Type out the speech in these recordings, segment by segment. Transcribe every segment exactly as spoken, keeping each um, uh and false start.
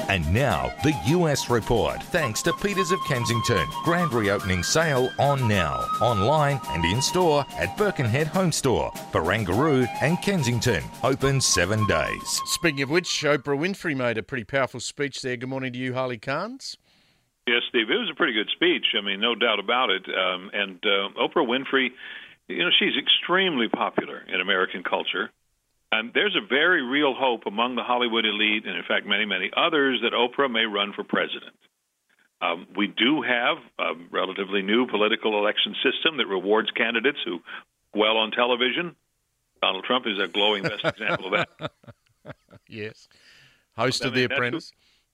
And now, the U S Report, thanks to Peters of Kensington. Grand reopening sale on now. Online and in-store at Birkenhead Home Store, Barangaroo and Kensington. Open seven days. Speaking of which, Oprah Winfrey made a pretty powerful speech there. Good morning to you, Harley Carnes. Yes, Steve, it was a pretty good speech. I mean, no doubt about it. Um, and uh, Oprah Winfrey, you know, she's extremely popular in American culture. And there's a very real hope among the Hollywood elite, and in fact many, many others, that Oprah may run for president. Um, we do have a relatively new political election system that rewards candidates who well on television. Donald Trump is a glowing best example of that. Yes. Host I of mean, The Apprentice.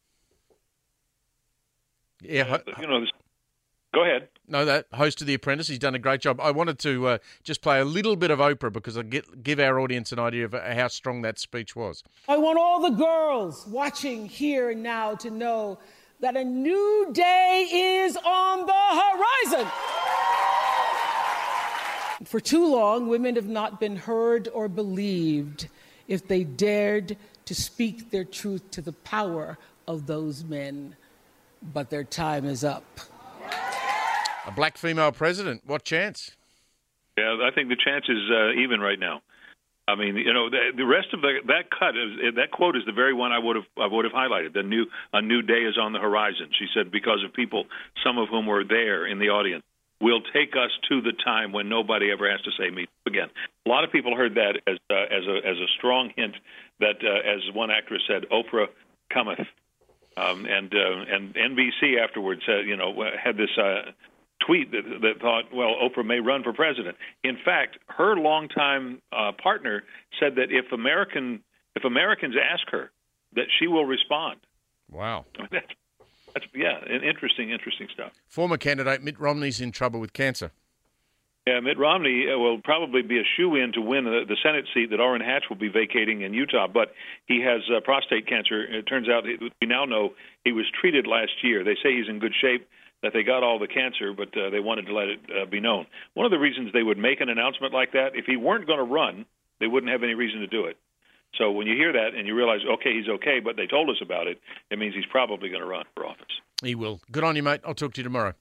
Yeah. Ho- you know, this, go ahead. No, that host of The Apprentice. He's done a great job. I wanted to uh, just play a little bit of Oprah because I get give our audience an idea of how strong that speech was. I want all the girls watching here and now to know that a new day is on the horizon. For too long, women have not been heard or believed if they dared to speak their truth to the power of those men. But their time is up. A black female president. What chance? Yeah, I think the chance is uh, even right now. I mean, you know, the, the rest of the, that cut, is, that quote is the very one I would have I would have highlighted. The new a new day is on the horizon. She said, because of people, some of whom were there in the audience, will take us to the time when nobody ever has to say me again. A lot of people heard that as uh, as a as a strong hint that, uh, as one actress said, Oprah cometh. Um, and uh, and N B C afterwards, uh, you know, had this uh, tweet that, that thought, well, Oprah may run for president. In fact, her longtime uh, partner said that if American if Americans ask her, that she will respond. Wow, I mean, that's, that's yeah, interesting, interesting stuff. Former candidate Mitt Romney's in trouble with cancer. Yeah, Mitt Romney will probably be a shoo-in to win the, the Senate seat that Orrin Hatch will be vacating in Utah, but he has uh, prostate cancer. It turns out we now know he was treated last year. They say he's in good shape, that they got all the cancer, but uh, they wanted to let it uh, be known. One of the reasons they would make an announcement like that, if he weren't going to run, they wouldn't have any reason to do it. So when you hear that and you realize, okay, he's okay, but they told us about it, it means he's probably going to run for office. He will. Good on you, mate. I'll talk to you tomorrow.